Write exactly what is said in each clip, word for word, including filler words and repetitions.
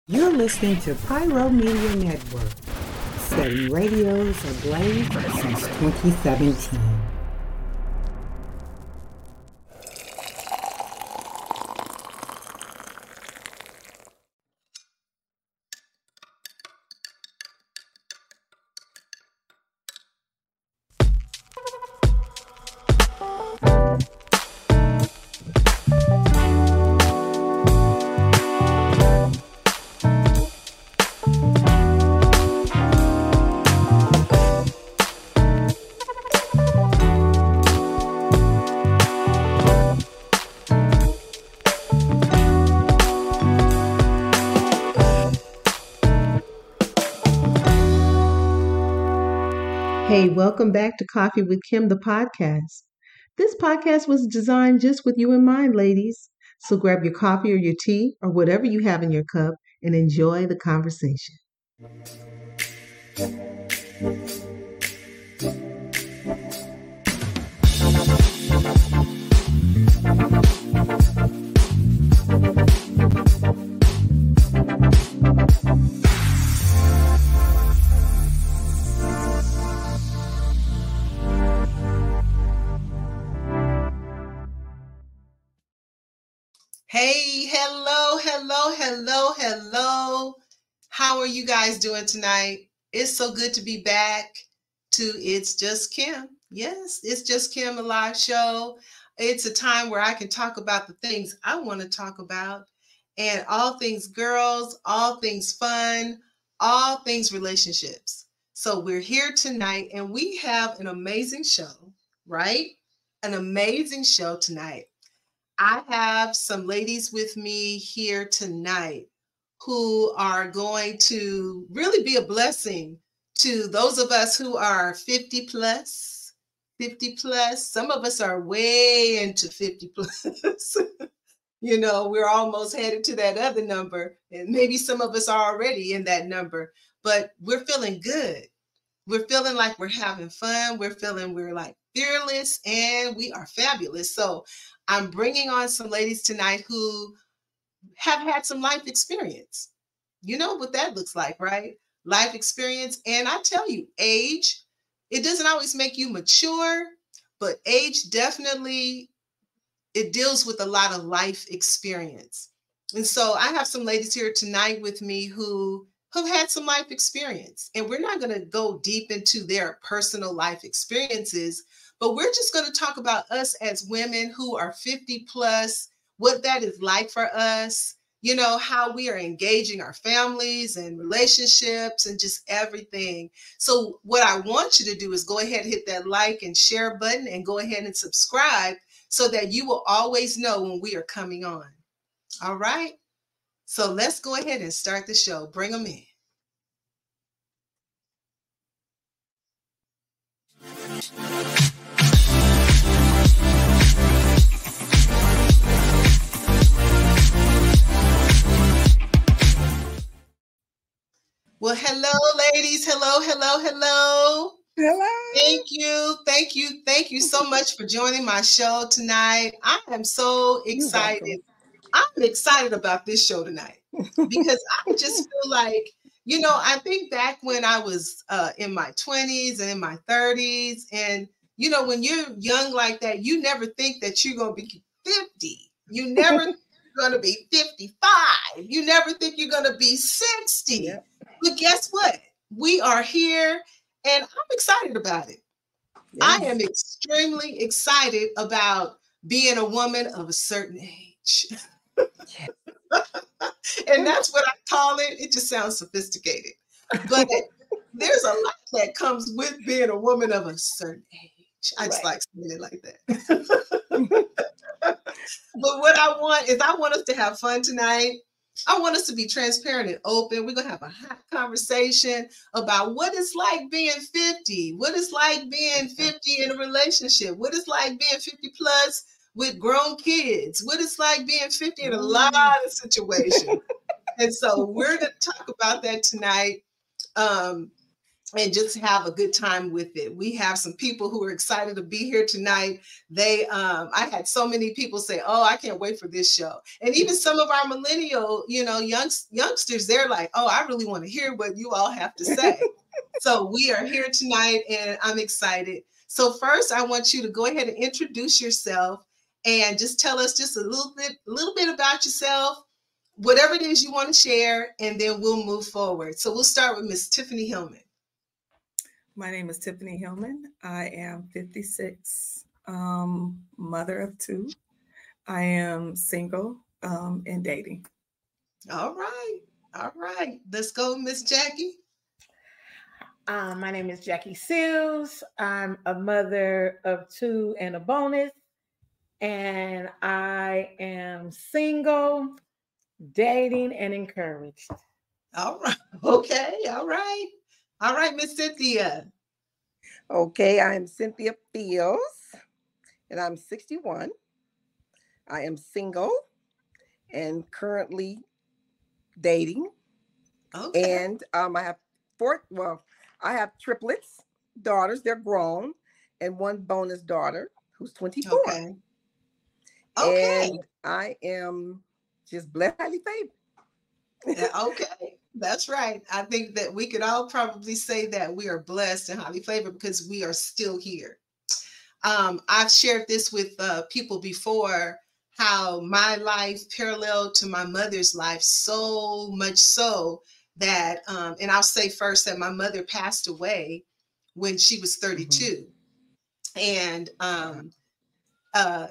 You're listening to Pyro Media Network, setting radios ablaze since twenty seventeen. Hey, welcome back to Coffee with Kim, the podcast. This podcast was designed just with you in mind, ladies. So grab your coffee or your tea or whatever you have in your cup and enjoy the conversation. Hey, hello, hello, hello, hello. How are you guys doing tonight? It's so good to be back to It's Just Kim. Yes, It's Just Kim, a live show. It's a time where I can talk about the things I want to talk about and all things girls, all things fun, all things relationships. So we're here tonight and we have an amazing show, right? An amazing show tonight. I have some ladies with me here tonight who are going to really be a blessing to those of us who are fifty plus, fifty plus. Some of us are way into fifty plus. You know, we're almost headed to that other number, and maybe some of us are already in that number, but we're feeling good. We're feeling like we're having fun. We're feeling we're like fearless and we are fabulous. So I'm bringing on some ladies tonight who have had some life experience. You know what that looks like, right? Life experience. And I tell you, age, it doesn't always make you mature, but age definitely, it deals with a lot of life experience. And so I have some ladies here tonight with me who have had some life experience. And we're not going to go deep into their personal life experiences, but we're just going to talk about us as women who are fifty plus, what that is like for us, you know, how we are engaging our families and relationships and just everything. So what I want you to do is go ahead and hit that like and share button and go ahead and subscribe so that you will always know when we are coming on. All right. So let's go ahead and start the show. Bring them in. Well, hello, ladies. Hello, hello, hello. Hello. Thank you. Thank you. Thank you so much for joining my show tonight. I am so excited. I'm excited about this show tonight because I just feel like, you know, I think back when I was uh, in my twenties and in my thirties. And, you know, when you're young like that, you never think that you're going to be fifty. You never think you're going to be fifty-five. You never think you're going to be sixty. Yep. But guess what? We are here and I'm excited about it. Yes. I am extremely excited about being a woman of a certain age. And that's what I call it. It just sounds sophisticated. But there's a lot that comes with being a woman of a certain age. I just right. like saying it like that. But what I want is I want us to have fun tonight. I want us to be transparent and open. We're going to have a hot conversation about what it's like being fifty, what it's like being fifty in a relationship, what it's like being fifty plus with grown kids, what it's like being fifty in a lot of situations. And so we're going to talk about that tonight. Um, and just have a good time with it. We have some people who are excited to be here tonight. They, um, I had so many people say, "Oh, I can't wait for this show," and even some of our millennial, you know, young youngsters, they're like, "Oh, I really want to hear what you all have to say." So we are here tonight, and I'm excited. So first, I want you to go ahead and introduce yourself and just tell us just a little bit, a little bit about yourself, whatever it is you want to share, and then we'll move forward. So we'll start with Miss Tiffany Hillman. My name is Tiffany Hillman. I am fifty-six, um, mother of two. I am single um, and dating. All right. All right. Let's go, Miss Jackie. Um, my name is Jackie Seals. I'm a mother of two and a bonus. And I am single, dating, and encouraged. All right. Okay. All right. All right, Miss Cynthia. Okay, I am Cynthia Fields, and I'm sixty-one. I am single and currently dating. Okay. And um, I have four, well, I have triplets, daughters, they're grown, and one bonus daughter who's twenty-four. Okay. Okay. And I am just blessed, highly favored. Yeah, okay. That's right. I think that we could all probably say that we are blessed and highly favored because we are still here. Um, I've shared this with uh, people before, how my life paralleled to my mother's life, so much so that, um, and I'll say first that my mother passed away when she was thirty-two. Mm-hmm. And um, uh,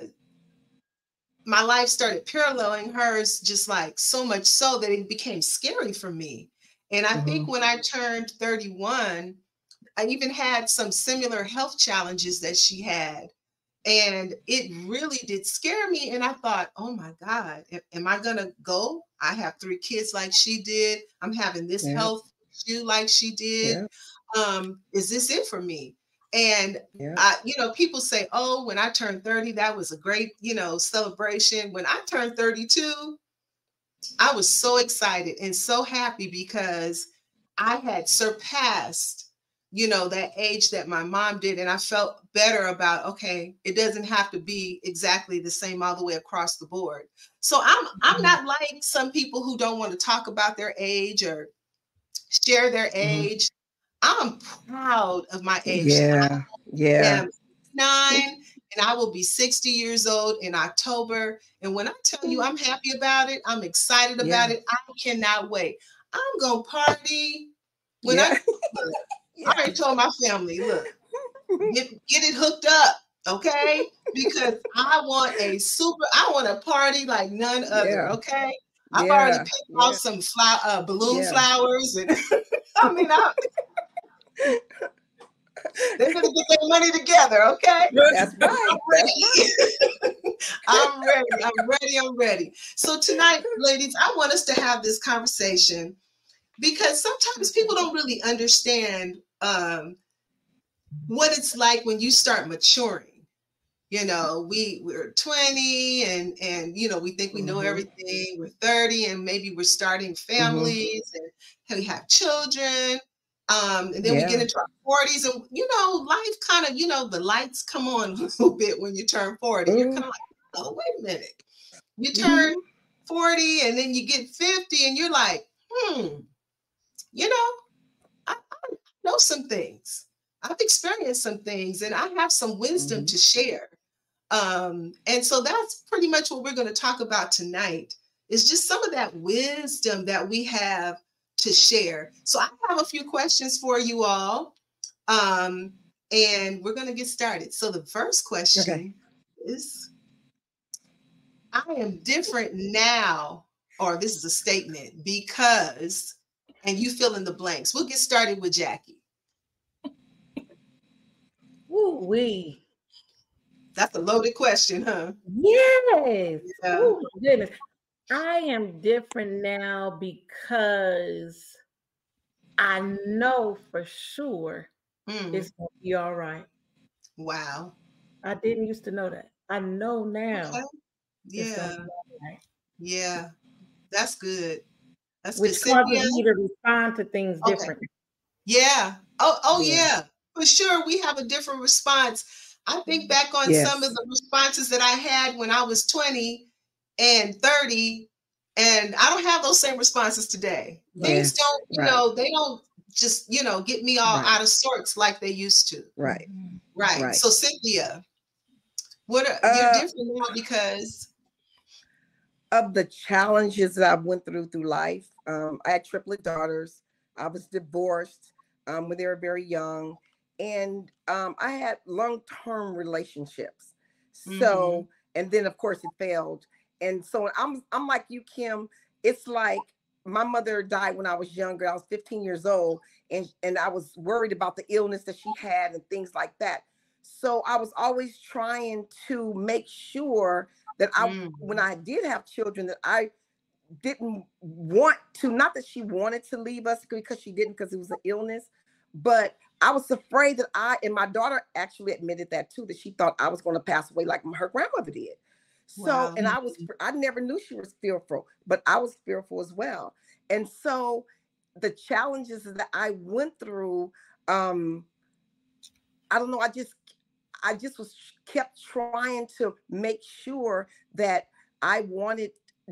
my life started paralleling hers, just like so much so that it became scary for me. And I mm-hmm. think when I turned thirty-one, I even had some similar health challenges that she had. And it really did scare me. And I thought, oh my God, am I going to go? I have three kids like she did. I'm having this yeah. health issue like she did. Yeah. Um, is this it for me? And, yeah. I, you know, people say, oh, when I turned thirty, that was a great, you know, celebration. When I turned thirty-two, I was so excited and so happy because I had surpassed, you know, that age that my mom did. And I felt better about, okay, it doesn't have to be exactly the same all the way across the board. So I'm, mm-hmm. I'm not like some people who don't want to talk about their age or share their age. Mm-hmm. I'm proud of my age. Yeah. Yeah. I'm nine and I will be sixty years old in October. And when I tell you I'm happy about it, I'm excited about yeah. it. I cannot wait. I'm going to party. When yeah. I, yeah. I already told my family, look, get, get it hooked up. Okay. Because I want a super, I want a party like none other. Yeah. Okay. I've yeah. already picked yeah. out some flower, uh, balloon yeah. flowers. And I mean, I, they're going to get their money together, okay? That's right. I'm ready. I'm ready. I'm ready. I'm ready. So tonight, ladies, I want us to have this conversation because sometimes people don't really understand um, what it's like when you start maturing. You know, we, we're twenty and, and, you know, we think we know mm-hmm. everything. We're thirty and maybe we're starting families mm-hmm. and we have children. Um, and then yeah. we get into our forties and, you know, life kind of, you know, the lights come on a little bit when you turn forty. Mm-hmm. You're kind of like, oh, wait a minute. You turn mm-hmm. forty and then you get fifty and you're like, hmm, you know, I, I know some things. I've experienced some things and I have some wisdom mm-hmm. to share. Um, and so that's pretty much what we're going to talk about tonight is just some of that wisdom that we have to share. So I have a few questions for you all, um, and we're going to get started. So the first question okay. is, I am different now, or this is a statement, because, and you fill in the blanks. We'll get started with Jackie. Woo-wee. That's a loaded question, huh? Yes. Yeah. Oh, my goodness. I am different now because I know for sure mm. it's going to be all right. Wow. I didn't used to know that. I know now. Okay. Yeah. Right. Yeah. That's good. That's Which good. causes me to respond to things okay. differently. Yeah. Oh, oh Yeah. yeah. For sure, we have a different response. I think back on Yes. some of the responses that I had when I was twenty and thirty, and I don't have those same responses today. Yeah. Things don't, you Right. know, they don't just, you know, get me all Right. out of sorts like they used to. Right. Right. Right. So Cynthia, what are, Uh, you're different now because of the challenges that I went through through life. Um, I had triplet daughters. I was divorced um, when they were very young, and um, I had long-term relationships. So, Mhm. and then of course it failed. And so I'm I'm like you, Kim. It's like my mother died when I was younger. I was fifteen years old, and and I was worried about the illness that she had and things like that. So I was always trying to make sure that I, Mm. when I did have children, that I didn't want to, not that she wanted to leave us because she didn't, because it was an illness, but I was afraid that I, and my daughter actually admitted that too, that she thought I was going to pass away like her grandmother did. So, Wow. and I was, I never knew she was fearful, but I was fearful as well. And so the challenges that I went through, um, I don't know, I just, I just was kept trying to make sure that I wanted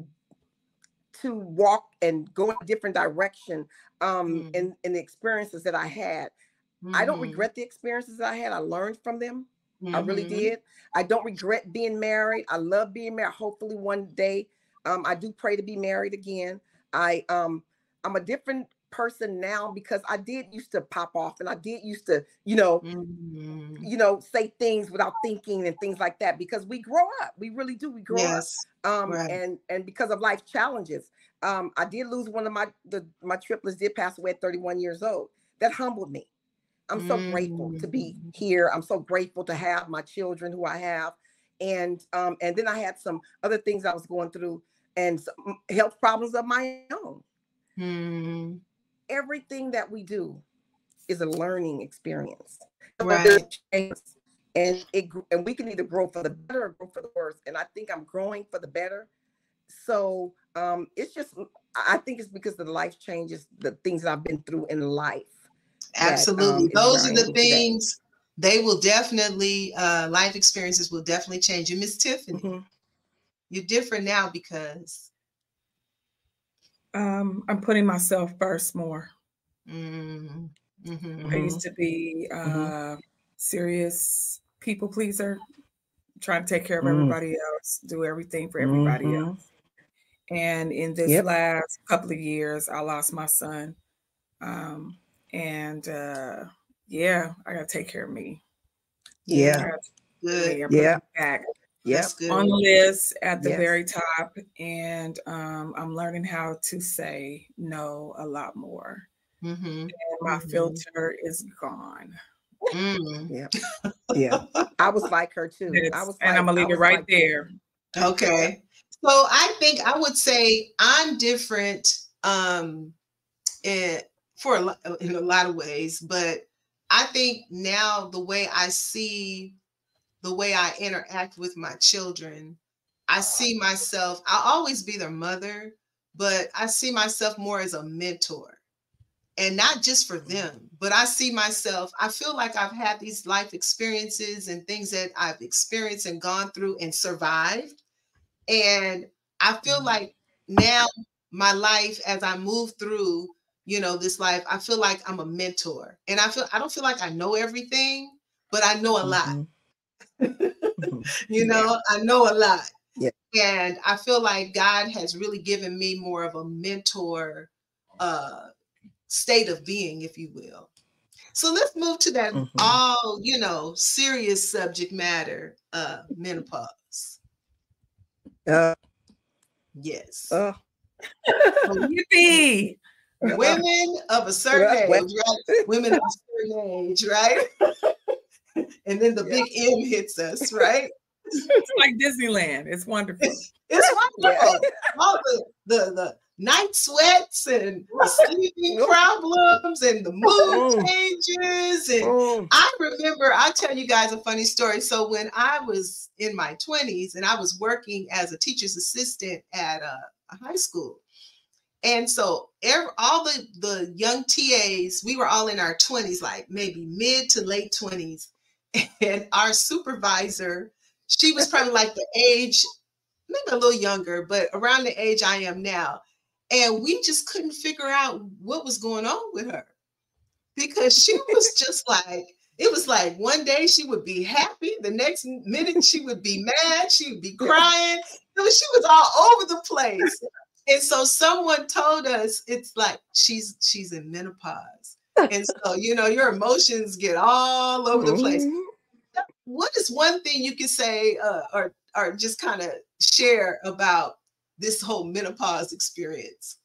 to walk and go in a different direction um, Mm. in, in the experiences that I had. I don't Mhm. regret the experiences I had. I learned from them. I really Mhm. did. I don't regret being married. I love being married. Hopefully one day um, I do pray to be married again. I, um, I'm a different person now because I did used to pop off and I did used to, you know, Mhm. you know, say things without thinking and things like that, because we grow up. We really do. We grow Yes. up. Um, Right. and, and because of life challenges, um, I did lose one of my, the, my triplets did pass away at thirty-one years old. That humbled me. I'm so grateful to be Mm. here. I'm so grateful to have my children who I have. And, um, and then I had some other things I was going through and some health problems of my own. Mm. Everything that we do is a learning experience. Right. And it and we can either grow for the better or grow for the worse. And I think I'm growing for the better. So um, it's just, I think it's because of the life changes, the things that I've been through in life. Absolutely. That, um, Those are the today. things, they will definitely, uh, life experiences will definitely change you. Miss Tiffany, Mm-hmm. you're different now because Um, I'm putting myself first more. mm, mhm. I used to be a Mhm. serious people pleaser, trying to take care of Mm. everybody else, do everything for everybody Mhm. else. And in this Yep. last couple of years, I lost my son. Um, and uh, yeah, I got to take care of me. I Yeah. gotta take care of Good. me. I put Yeah. me back Yep. That's good. on the list at the Yes. very top. And um, I'm learning how to say no a lot more. Mhm. And my Mhm. filter is gone. Mm. Yeah. Yeah. I was like her too. I It's- was and like, I'm gonna I leave it was right like- there. Okay. So I think I would say I'm different um in, for a lot, in a lot of ways, but I think now the way I see, the way I interact with my children, I see myself, I'll always be their mother, but I see myself more as a mentor. And not just for them, but I see myself, I feel like I've had these life experiences and things that I've experienced and gone through and survived. And I feel like now my life, as I move through, you know, this life, I feel like I'm a mentor. And I feel, I don't feel like I know everything, but I know a lot. Mhm. Mhm. You know, I know a lot. Yeah. And I feel like God has really given me more of a mentor uh, state of being, if you will. So let's move to that Mhm. all, you know, serious subject matter, uh, menopause. Uh, Yes. uh, Yippee! Women of a certain Well, age, right? Women of a certain age, right? And then the Yeah. big M hits us, right? It's like Disneyland. It's wonderful. It's, it's wonderful. All the, the, the night sweats and the sleeping problems and the mood Mm. changes. And Mm. I remember, I'll tell you guys a funny story. So when I was in my twenties and I was working as a teacher's assistant at a, a high school, And so every, all the, the young T As, we were all in our twenties, like maybe mid to late twenties. And our supervisor, she was probably like the age, maybe a little younger, but around the age I am now. And we just couldn't figure out what was going on with her, because she was just like, it was like one day she would be happy, the next minute she would be mad, she would be crying. It was, she was all over the place. And so someone told us, it's like she's she's in menopause. And so, you know, your emotions get all over the place. What is one thing you can say uh, or, or just kind of share about this whole menopause experience?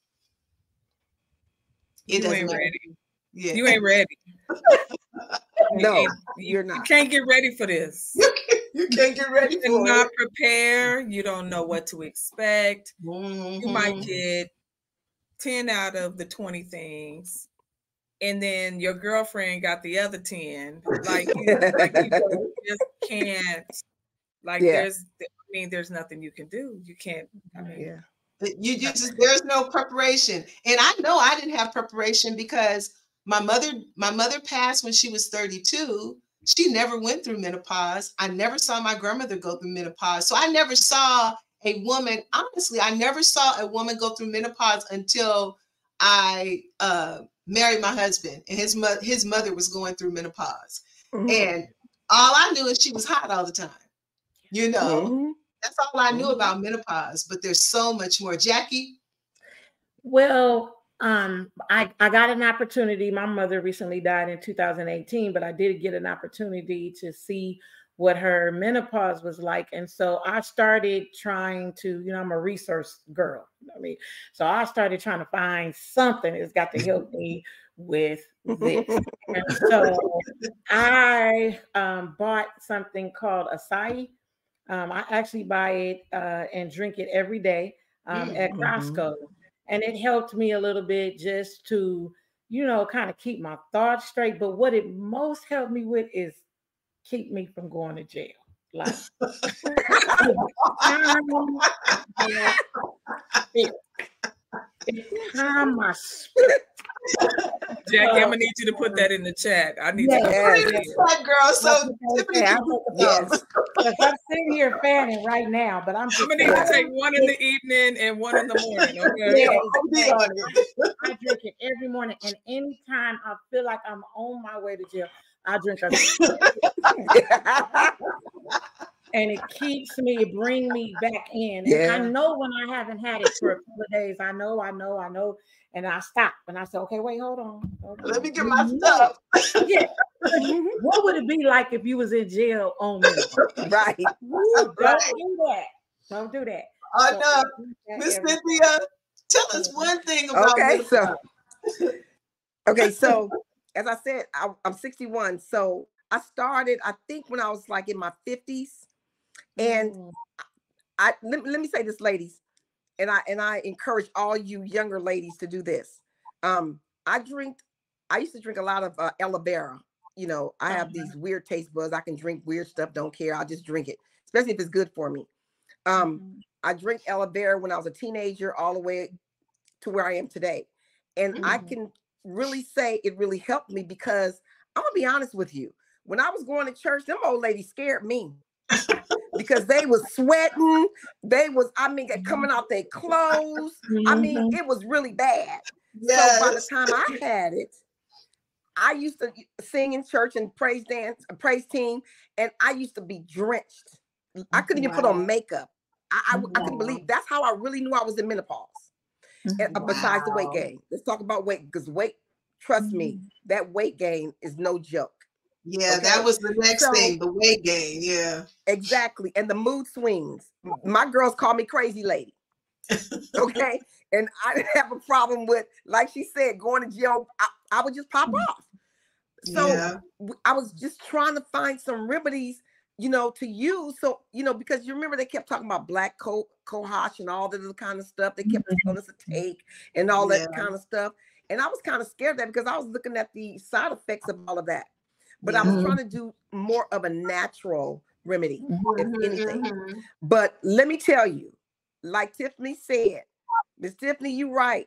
It You ain't matter. ready. Yeah. You ain't ready. No, you, you're not. You can't get ready for this. You can't, you can't get ready You're for not it. prepared. You don't know what to expect. Mm-hmm. You might get ten out of the twenty things, and then your girlfriend got the other ten. Like you, like you just can't. Like Yeah. there's, I mean, there's nothing you can do. You can't. I mean, Yeah. You just, there's no preparation. And I know I didn't have preparation because my mother, my mother passed when she was thirty-two. She never went through menopause. I never saw my grandmother go through menopause. So I never saw a woman, honestly, I never saw a woman go through menopause until I uh, married my husband, and his, mo- his mother was going through menopause. Mm-hmm. And all I knew is she was hot all the time. You know, mm-hmm. That's all I knew mm-hmm. about menopause, but there's so much more. Jackie? Well, um, I, I got an opportunity. My mother recently died in two thousand eighteen, but I did get an opportunity to see what her menopause was like. And so I started trying to, you know, I'm a resource girl. I mean, so I started trying to find something that's got to help me with this. And so I um, bought something called Acai. Um, I actually buy it uh, and drink it every day um, mm-hmm. at Costco. And it helped me a little bit just to, you know, kind of keep my thoughts straight. But what it most helped me with is keep me from going to jail. Like, it's calm my spirit. Jackie, I'm gonna need you to put that in the chat. I need yes, to put it in the chat, girl. So Tiffany, yes. I'm sitting here fanning right now, but I'm I'm gonna need to take one in the evening and one in the morning. Okay. Yes, I drink it every morning, and anytime I feel like I'm on my way to jail, I drink a and it keeps me, it brings me back in. Yeah. And I know when I haven't had it for a couple of days, I know, I know, I know. And I stop and I say, okay, wait, hold on. Hold on. Let me get my stuff. Yeah. What would it be like if you was in jail on me? Right. Don't right. do that. Don't do that. I know. So, Miss Cynthia, tell us one thing about okay, so okay, so as I said, I, I'm sixty-one. So I started, I think, when I was like in my fifties. And mm. I let, let me say this, ladies. And I and I encourage all you younger ladies to do this. Um, I drink, I used to drink a lot of uh, aloe vera. You know, I have these weird taste buds. I can drink weird stuff, don't care. I'll just drink it, especially if it's good for me. Um, mm-hmm. I drink aloe vera when I was a teenager all the way to where I am today. And mm-hmm. I can really say it really helped me because I'm gonna be honest with you. When I was going to church, them old ladies scared me. Because they was sweating, they was, I mean, coming out their clothes. Mm-hmm. I mean, it was really bad. Yes. So by the time I had it, I used to sing in church and praise dance, praise team, and I used to be drenched. I couldn't wow. even put on makeup. I, I, wow. I couldn't believe that's how I really knew I was in menopause. Wow. And, uh, besides the weight gain, let's talk about weight because weight. Trust mm-hmm. me, that weight gain is no joke. Yeah, okay? That was the next so, thing, the weight gain. Yeah, exactly. And the mood swings. My girls call me crazy lady. Okay. And I didn't have a problem with, like she said, going to jail. I, I would just pop off. So yeah. I was just trying to find some remedies, you know, to use. So, you know, because you remember they kept talking about black co- cohosh and all that kind of stuff. They kept telling us to take and all that yeah. kind of stuff. And I was kind of scared of that because I was looking at the side effects of all of that. But mm-hmm. I was trying to do more of a natural remedy, mm-hmm. if anything. Mm-hmm. But let me tell you, like Tiffany said, Miss Tiffany, you're right.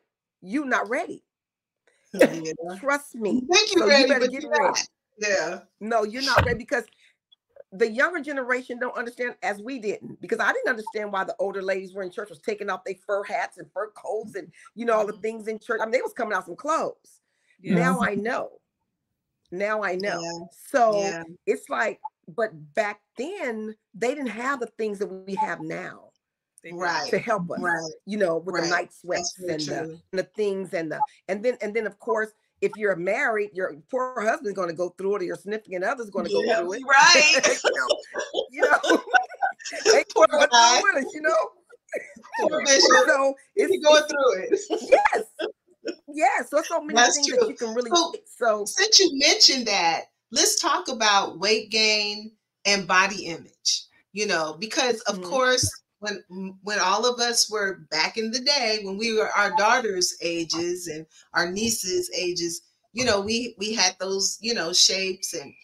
you're not ready. Yeah. Trust me. You think you're So ready, you better but get you're ready. not. Yeah. No, you're not ready, because the younger generation don't understand, as we didn't, because I didn't understand why the older ladies were in church was taking off their fur hats and fur coats and, you know, all the things in church. I mean, they was coming out some clothes. Yes. Now I know. Now I know. Yeah. So Yeah. it's like, but back then they didn't have the things that we have now They did. Right. to help us. Right. You know, with Right. the night That's sweats very and the, true. and the things and the and then and then of course, if you're married, your poor husband's going to go through it, or your significant other's going to go Yeah, through it. right. you know, you know, they Poor going guy. through with us, you know. Poor Bishop. So He's it's, going it's through it. yes, yes. So so many That's things true. that you can really. So, So since you mentioned that, let's talk about weight gain and body image. You know, because of Mhm. course, when when all of us were back in the day, when we were our daughters' ages and our nieces' ages, you know, we we had those, you know, shapes. And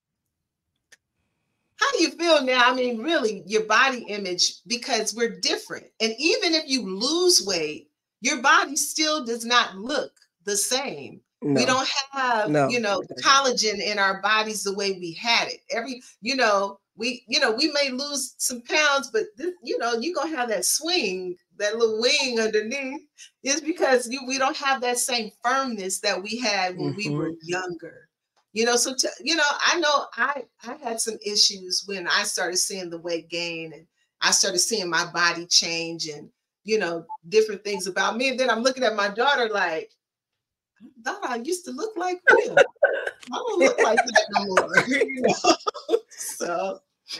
how do you feel now? I mean, really, your body image, because we're different. And even if you lose weight, your body still does not look the same. no, We don't have, no, you know, it doesn't. collagen in our bodies the way we had it. Every, you know, we, you know, we may lose some pounds, but this, you know, you're gonna have that swing, that little wing underneath. It's because you, we don't have that same firmness that we had when we were Mhm. younger. You know, so to, you know, I know I I had some issues when I started seeing the weight gain, and I started seeing my body change, and you know, different things about me. And then I'm looking at my daughter like, I thought I used to look like him. I don't look like that no more. You know, so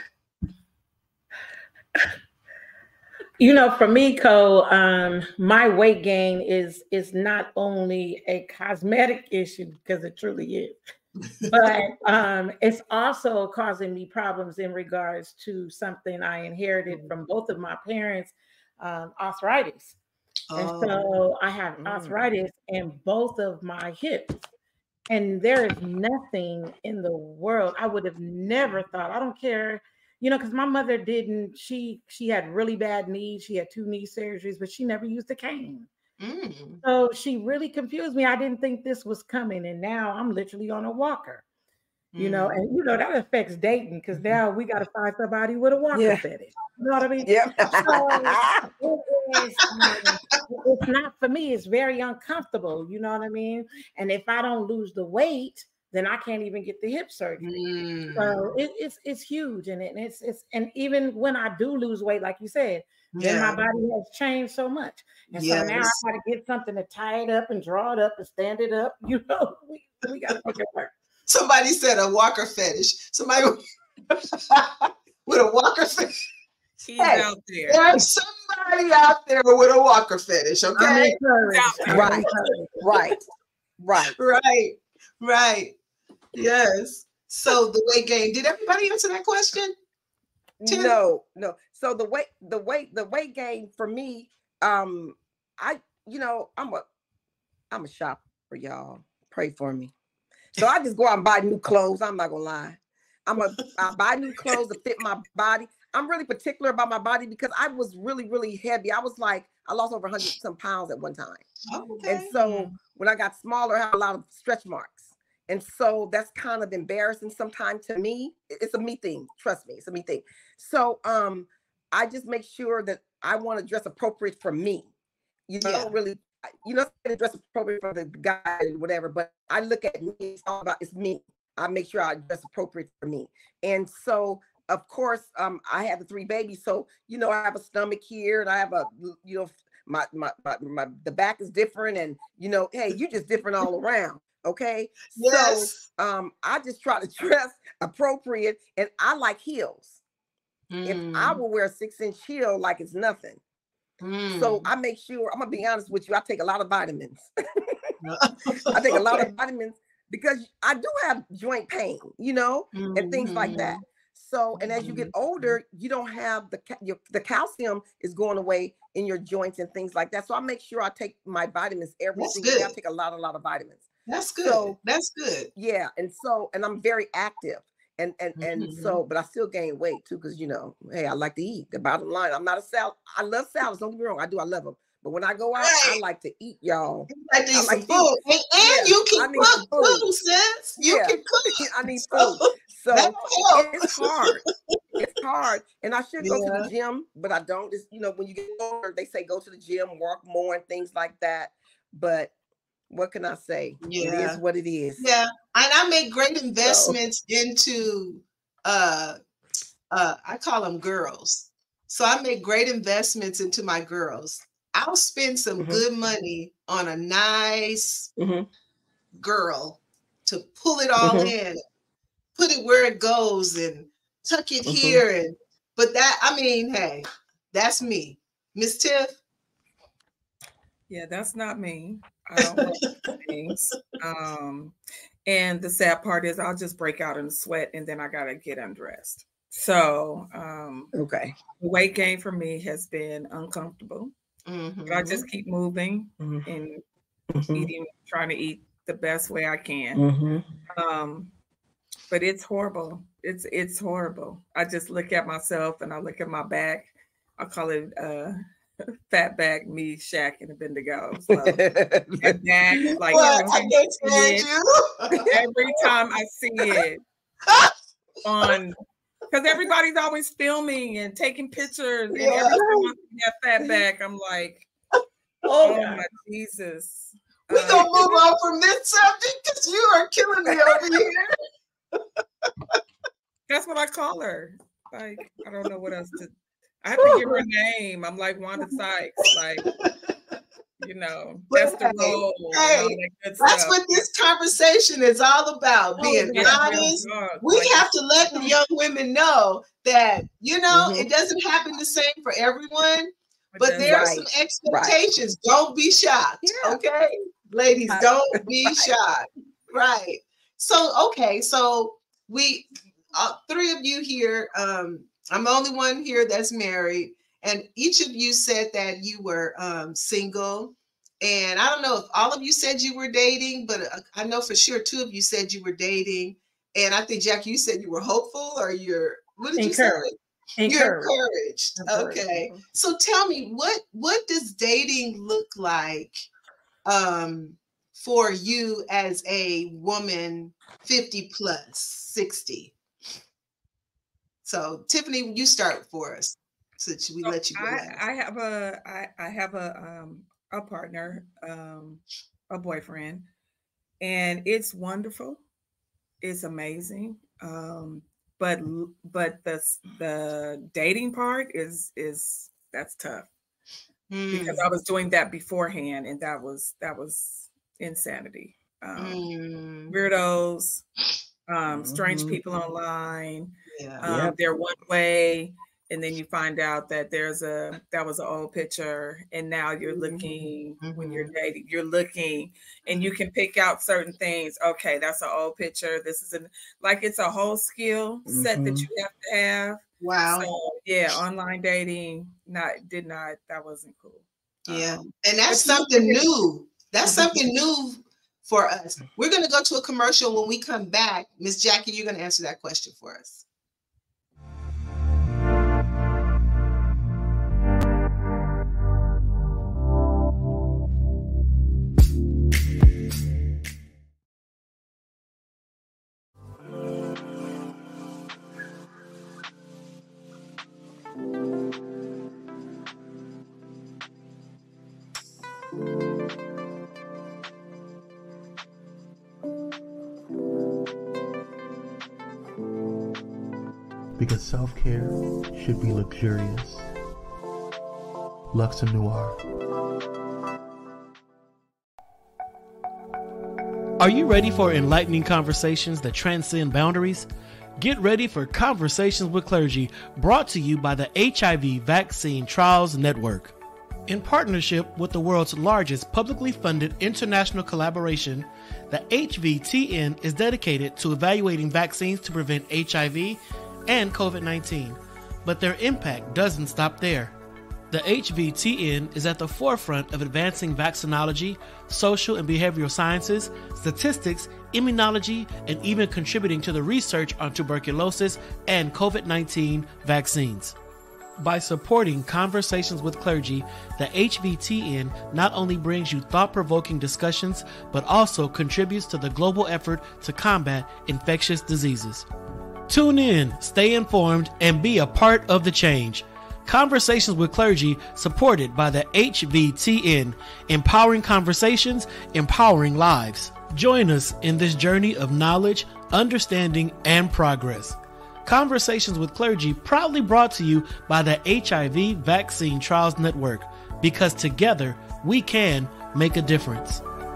You know, for me, Co, um, my weight gain is is not only a cosmetic issue, because it truly is, but um, it's also causing me problems in regards to something I inherited from both of my parents, um, arthritis. And oh, so I have Mm. arthritis in both of my hips. And there is nothing in the world I would have never thought. I don't care, you know, because my mother didn't, she she had really bad knees. She had two knee surgeries, but she never used a cane. mm, So she really confused me. I didn't think this was coming. And now I'm literally on a walker. You know, mm. and you know that affects dating, because now we got to find somebody with a walker Yeah. fetish. You know what I mean? Yep. So it is, um, it's not for me. It's very uncomfortable. You know what I mean? And if I don't lose the weight, then I can't even get the hip surgery. Mm. So it, it's it's huge, and it, it's it's and even when I do lose weight, like you said, then my Yeah. body has changed so much, and so now I Yes. got to get something to tie it up and draw it up and stand it up. You know, we, we got to make it work. Somebody said a walker fetish. Somebody with a walker fetish. He's Hey, out there. there's somebody out there with a walker fetish, I'm okay? encouraged. I'm Right. encouraged. Right. Right. Right, right. Yes. So the weight gain. Did everybody answer that question? Tim? No, no. So the weight, the weight, the weight gain for me, um, I, you know, I'm a, I'm a shopper, y'all. Pray for me. So I just go out and buy new clothes. I'm not gonna lie. I'm a, I buy new clothes to fit my body. I'm really particular about my body because I was really, really heavy. I was like, I lost over one hundred some pounds at one time. Okay. And so when I got smaller, I had a lot of stretch marks. And so that's kind of embarrassing sometimes to me. It's a me thing. Trust me, it's a me thing. So um, I just make sure that I want to dress appropriate for me. You know, I Yeah. don't really, you know, I dress appropriate for the guy or whatever, but I look at me, it's all about, it's me. I make sure I dress appropriate for me. And so, of course, um, I have the three babies. So, you know, I have a stomach here and I have a, you know, my, my, my, my the back is different. And, you know, hey, you just different all around. Okay. Yes. So um, I just try to dress appropriate, and I like heels. If I Mm, will wear a six inch heel like it's nothing. mm. So I make sure, I'm gonna be honest with you, I take a lot of vitamins. I take a lot Okay. of vitamins because I do have joint pain, you know, and things like that. So, and as you get older, you don't have the ca- your, the calcium is going away in your joints and things like that. So I make sure I take my vitamins every That's single day. I good. take a lot, a lot of vitamins. That's good. So That's good. yeah, and so and I'm very active, and and and Mhm. so, but I still gain weight too because you know, hey, I like to eat. The bottom line, I'm not a salad. I love salads. Don't get me wrong, I do. I love them, But when I go out, Right. I like to eat, y'all. You like to eat I some like to food. And, and Yeah, you I can need some cook food. too, sis. You Yeah. can cook. I need So, food. So that'll help. it's hard. It's hard. And I should go to Yeah. the gym, but I don't. It's, you know, when you get older, they say go to the gym, walk more and things like that. But what can I say? It Yeah. is what it is. Yeah. And I make great investments into uh uh I call them girls. So I make great investments into my girls. I'll spend some Mhm. good money on a nice Mhm. girl to pull it all Mhm. in, put it where it goes and tuck it Mhm. here. And but that, I mean, hey, that's me. Miss Tiff. Yeah, that's not me. I don't like those things. Um, and the sad part is I'll just break out in a sweat and then I gotta get undressed. So um, Okay. the weight gain for me has been uncomfortable. Mhm. But I just keep moving Mhm. and Mhm. eating, trying to eat the best way I can. Mhm. Um, but it's horrible. It's it's horrible. I just look at myself and I look at my back. I call it uh, fat back, me, Shaq, and Bendigo. So that back, like What? every I time can't I see stand it, you. every time I see it on, because everybody's always filming and taking pictures, and Yeah. every time I see that fat back, I'm like, Oh, oh God. my Jesus. We Uh, gonna move on from this subject because you are killing me over here. That's what I call her. Like, I don't know what else to. I have to give her a name. I'm like Wanda Sykes. Like, you know, that's the Hey, role. hey, and all that good That's stuff. what this conversation is all about. Being Yeah, real honest. talk. We Like, have to let the young women know that, you know, Mhm. it doesn't happen the same for everyone, it but does- there are Right, some expectations. Don't be shocked. Yeah. Okay. Ladies, Right, don't be right. shocked. Right. So, okay. So we, uh, three of you here, um, I'm the only one here that's married. And each of you said that you were um, single. And I don't know if all of you said you were dating, but uh, I know for sure two of you said you were dating. And I think, Jackie, you said you were hopeful, or you're, what did you say? Encouraged. You're Encouraged. encouraged. Encouraged. Okay. So tell me, what what does dating look like um, for you as a woman fifty plus, sixty? So Tiffany, you start for us since we So let you go I, last. I have a I, I have a um a partner, um, a boyfriend, and it's wonderful. It's amazing. Um, but l- but the s- the dating part is is that's tough because Mm, I was doing that beforehand, and that was that was insanity. Um, mm, weirdos, um, strange Mhm. people online. yeah. Um, Yep. they're one way, and then you find out that there's a that was an old picture, and now you're Mhm. looking when you're Mhm. dating, you're looking, and you can pick out certain things. Okay, that's an old picture. This is an like it's a whole skill set that Mhm. you have to have. Wow. So yeah, online dating not did not that wasn't cool. Yeah. Um, And that's but you something figure- new. That's Mhm. something new for us. We're going to go to a commercial. When we come back, Miss Jackie, you're going to answer that question for us. Because self-care should be luxurious. Luxe Noir. Are you ready for enlightening conversations that transcend boundaries? Get ready for Conversations with Clergy, brought to you by the H I V Vaccine Trials Network. In partnership with the world's largest publicly funded international collaboration, the H V T N is dedicated to evaluating vaccines to prevent H I V and COVID nineteen, but their impact doesn't stop there. The H V T N is at the forefront of advancing vaccinology, social and behavioral sciences, statistics, immunology, and even contributing to the research on tuberculosis and COVID nineteen vaccines. By supporting Conversations with Clergy, the H V T N not only brings you thought-provoking discussions, but also contributes to the global effort to combat infectious diseases. Tune in, stay informed, and be a part of the change. Conversations with Clergy, supported by the H V T N, empowering conversations, empowering lives. Join us in this journey of knowledge, understanding, and progress. Conversations with Clergy proudly brought to you by the H I V Vaccine Trials Network, because together we can make a difference.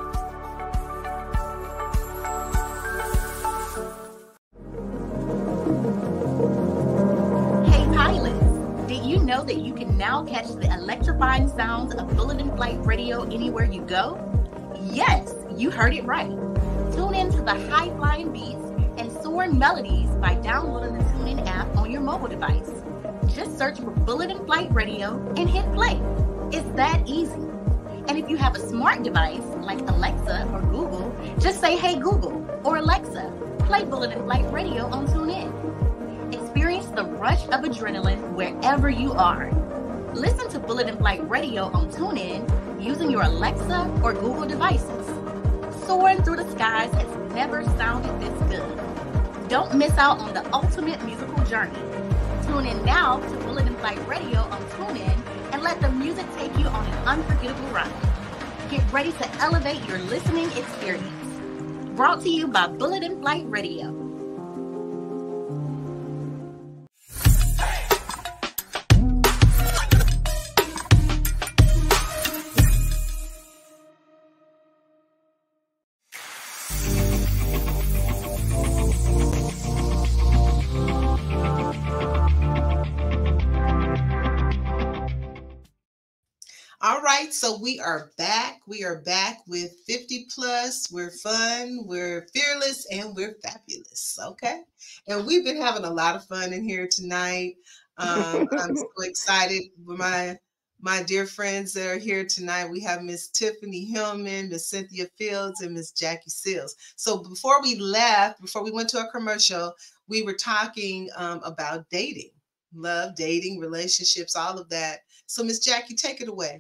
Hey pilots, did you know that you can now catch the electrifying sounds of Bulletin Flight Radio anywhere you go? Yes, you heard it right. Tune in to the high-flying beats and soaring melodies by downloading the TuneIn app on your mobile device. Just search for Bulletin Flight Radio and hit play. It's that easy. And if you have a smart device like Alexa or Google, just say, "Hey Google," or "Alexa, play Bulletin Flight Radio on TuneIn." Experience the rush of adrenaline wherever you are. Listen to Bulletin Flight Radio on TuneIn using your Alexa or Google devices. Soaring through the skies has never sounded this good. Don't miss out on the ultimate musical journey. Tune in now to Bulletin Flight Radio on TuneIn and let the music take you on an unforgettable ride. Get ready to elevate your listening experience. Brought to you by Bulletin Flight Radio. All right, so we are back. We are back with fifty plus. We're fun, we're fearless, and we're fabulous. Okay. And we've been having a lot of fun in here tonight. Um, I'm so excited with my my dear friends that are here tonight. We have Miss Tiffany Hillman, Miss Cynthia Fields, and Miss Jackie Seals. So before we left, before we went to a commercial, we were talking um, about dating, love, dating, relationships, all of that. So Miss Jackie, take it away.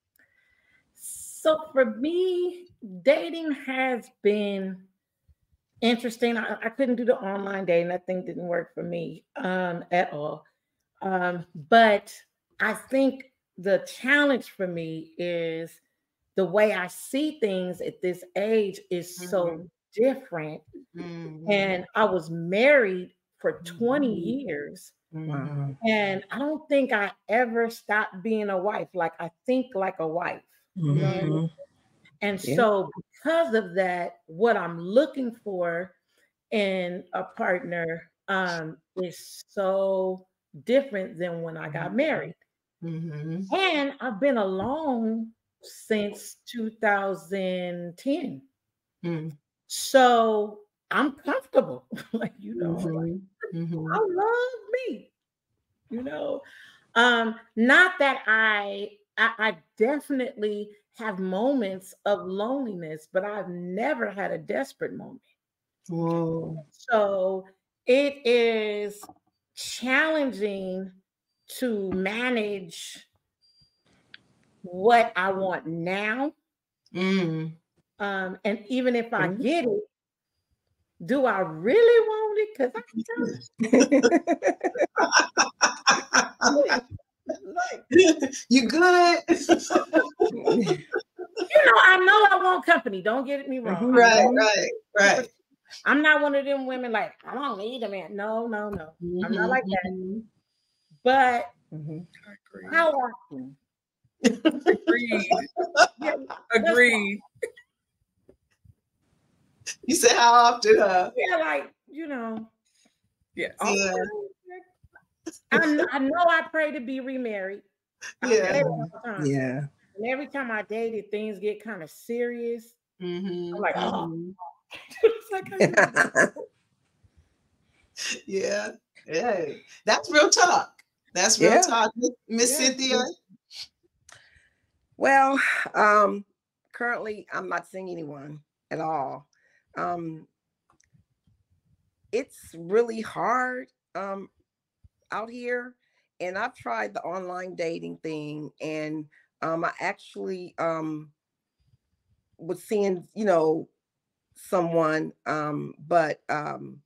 So for me, dating has been interesting. I, I couldn't do the online dating. That thing didn't work for me um, at all. Um, but I think the challenge for me is the way I see things at this age is mm-hmm. so different. Mm-hmm. And I was married for twenty mm-hmm. years. Mm-hmm. And I don't think I ever stopped being a wife. Like I think like a wife. Mm-hmm. You know what I mean? And yeah. so because of that, what I'm looking for in a partner um, is so different than when I got married. Mm-hmm. And I've been alone since two thousand ten. Mm-hmm. So I'm comfortable. Like, you know, mm-hmm. like, mm-hmm. I love me, you know. Um, not that I, I, I definitely have moments of loneliness, but I've never had a desperate moment. Whoa. So it is challenging to manage what I want now. Mm. Um, and even if I get it, do I really want it? Because I don't. Like, you good? You know, I know I want company. Don't get me wrong. Right, right, right. I'm not one of them women like, I don't need a man. No, no, no. Mm-hmm. I'm not like that. But mm-hmm. how often? Agreed. Yeah, agreed. You said how often, huh? Yeah, like, you know. Yes. Yeah. I, I know I pray to be remarried. Yeah. Yeah. And every time I dated, things get kind of serious. Mm-hmm. I'm like, oh. Mm-hmm. Yeah. Yeah. That's real talk. That's real yeah. talk. Miss yeah. Cynthia. Well, um, currently I'm not seeing anyone at all. Um, it's really hard um, out here. and I've tried the online dating thing, and um, I actually um, was seeing, you know, someone, um, but um,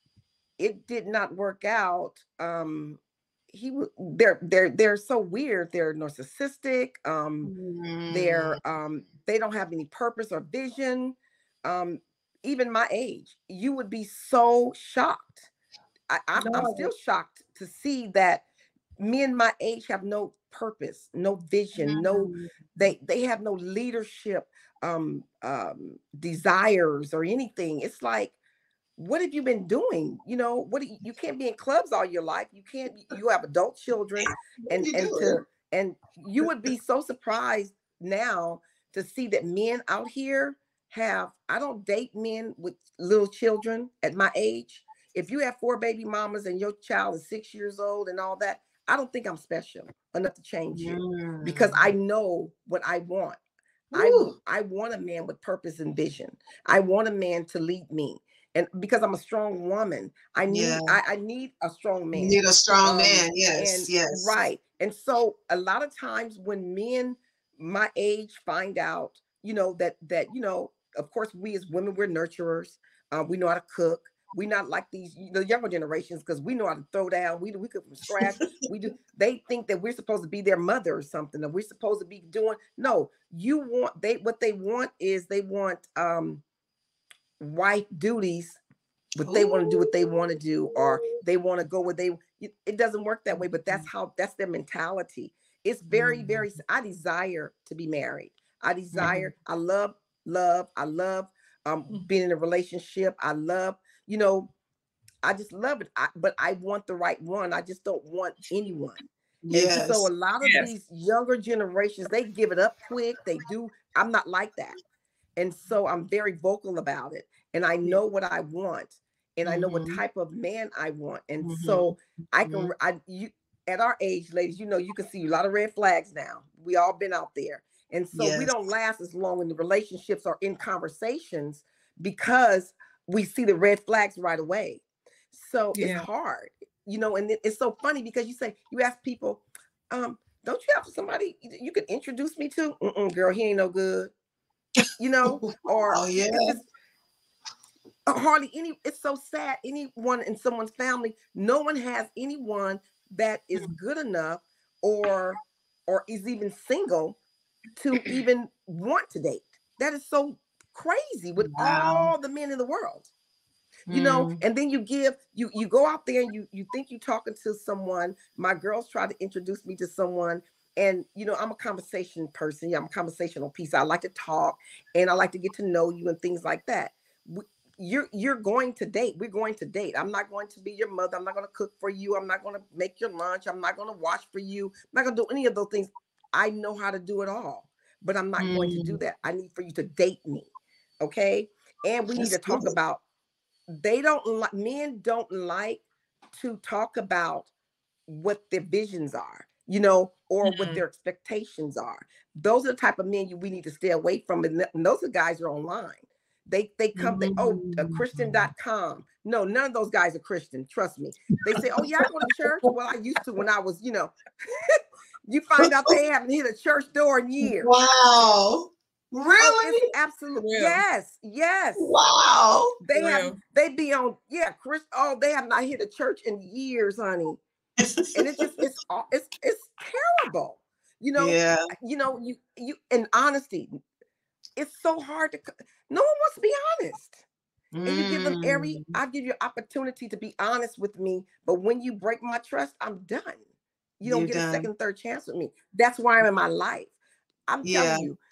it did not work out. Um, he was they're they're they're so weird. They're narcissistic. Um, Mm. they're um, they don't have any purpose or vision. Um, even my age, you would be so shocked. I, I'm, I'm No. still shocked to see that men my age have no purpose, no vision, no Mm. they they have no leadership um um desires or anything. It's like, what have you been doing? You know, what do you, you can't be in clubs all your life. You can't, you have adult children, What and you and doing? to and you would be so surprised now to see that men out here have, I don't date men with little children at my age. If you have four baby mamas and your child is six years old and all that, I don't think I'm special enough to change you, Mm. because I know what I want. I, Ooh. I want a man with purpose and vision. I want a man to lead me. And because I'm a strong woman, I need Yeah. I, I need a strong You man. need a strong Um, man. Yes, and yes. right. And so a lot of times when men my age find out, you know, that that, you know, of course, we as women, we're nurturers. Uh, we know how to cook. We not like these the younger generations, because we know how to throw down. We do we cook from scratch. We do. They think that we're supposed to be their mother or something, or we're supposed to be doing. No, you want they what they want is they want um wife duties, but they want to do what they want to do, or they want to go where they. It doesn't work that way, but that's how that's their mentality. It's very, very. I desire to be married. I desire. I love love. I love um being in a relationship. I love, you know, I just love it. I, but I want the right one. I just don't want anyone. Yes. And so a lot of Yes. these younger generations, they give it up quick. They do. I'm not like that. And so I'm very vocal about it. And I know what I want. And I know what Mhm. type of man I want. And Mhm. so I can, Mhm. I, you, at our age, ladies, you know, you can see a lot of red flags now. We all been out there. And so we Yes. don't last as long in the relationships or in conversations, because we see the red flags right away. So Yeah. it's hard, you know, and it- it's so funny because you say, you ask people, um, don't you have somebody you could introduce me to? Mm-mm, girl, he ain't no good, you know, or Oh, yeah. it's just hardly any. It's so sad. Anyone in someone's family, no one has anyone that is good enough or or is even single to even want to date. That is so crazy with Wow. all the men in the world, you know. Mm. And then you give you you go out there and you you think you're talking to someone. My girls try to introduce me to someone, and you know, I'm a conversation person. Yeah, I'm a conversational piece. I like to talk and I like to get to know you and things like that. We, you're you're going to date. We're going to date. I'm not going to be your mother. I'm not going to cook for you. I'm not going to make your lunch. I'm not going to wash for you. I'm not going to do any of those things. I know how to do it all, but I'm not going to do Mm. that. I need for you to date me, okay? And we need That's to talk good. about. They don't like men don't like to talk about what their visions are, you know, or what Mhm. their expectations are. Those are the type of men you we need to stay away from. And, th- and those are guys are online. They they come, they, oh, uh, Christian Mm. dot com. No, none of those guys are Christian. Trust me. They say, oh, yeah, I go to church. Well, I used to when I was, you know, you find out they haven't hit a church door in years. Wow. Oh, Really? it's absolute. Real. Yes, yes. Wow. They have, Real. they be on, yeah, Chris. Oh, they have not hit a church in years, honey. And it's just, it's, aw- it's, it's terrible. You know, Yeah. you know, you, you, in honesty, it's so hard to, c- no one wants to be honest. And you give them every, Mm. I give you opportunity to be honest with me. But when you break my trust, I'm done. You don't You're get a done. second, third chance with me. That's why I'm in my life. I'm Yeah. telling you,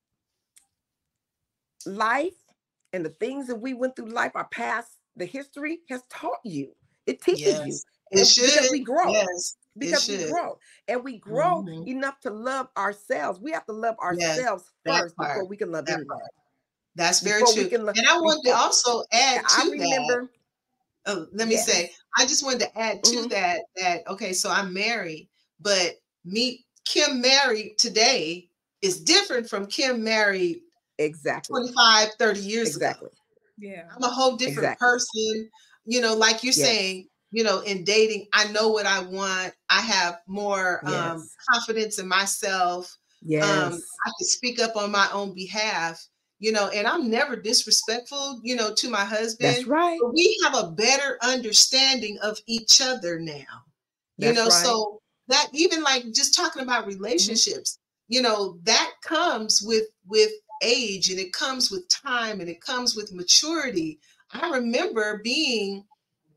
life and the things that we went through life, our past, the history has taught you. It teaches you. Yes. It And should. because we grow. Yes. It Because we should. grow. And we grow Mhm. enough to love ourselves. We have to love Yes. ourselves That first before part. we can love That anyone. part. That's very Before we true. can love, And I wanted to before also add I to that. remember, Oh, let me yes. say, I just wanted to add to Mhm. that, that, okay, so I'm married, but me, Kim married today is different from Kim married Exactly. twenty-five, thirty years ago. Exactly. Yeah. I'm a whole different Exactly. person, you know, like you're Yes. saying, you know, in dating, I know what I want. I have more Yes. um, confidence in myself. Yes. Um, I can speak up on my own behalf, you know, and I'm never disrespectful, you know, to my husband. That's right. But we have a better understanding of each other now, you That's know, right. so that even like just talking about relationships, mm-hmm. you know, that comes with, with age, and it comes with time, and it comes with maturity. I remember being